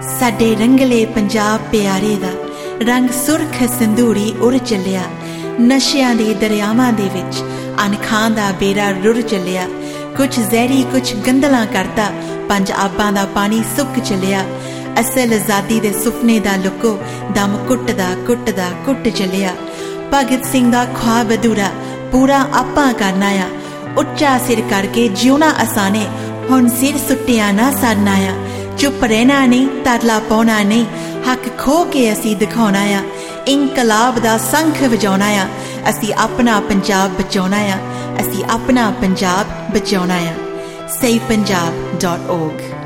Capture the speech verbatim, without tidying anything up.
साडे रंगले पंजाब प्यारे दा रंग सुरख संदूरी उड़ चलिया। नशियां दे दरियावां दे विच अनखां दा बेड़ा रुड़ चलिया। कुछ जहरी कुछ गंदला करता पंज आबां दा पानी सुक चलिया। असल आजादी दे सुपने दा लुको दम कुटदा कुटदा कुट चलिया। भगत सिंह दा ख्वाब अधूरा पूरा आपां करना आ। उच्चा सिर करके जिउना असाने हुण सिर सुट्टिया ना सरना आ। चुप रहना नहीं तरला पाउना नहीं हक खो के असी दिखाउणा आ। इंकलाब दा संख वजाउणा आ। असी अपना पंजाब बचाउणा आ। असी अपना पंजाब बचाउणा आ। सही पंजाब डॉट ओग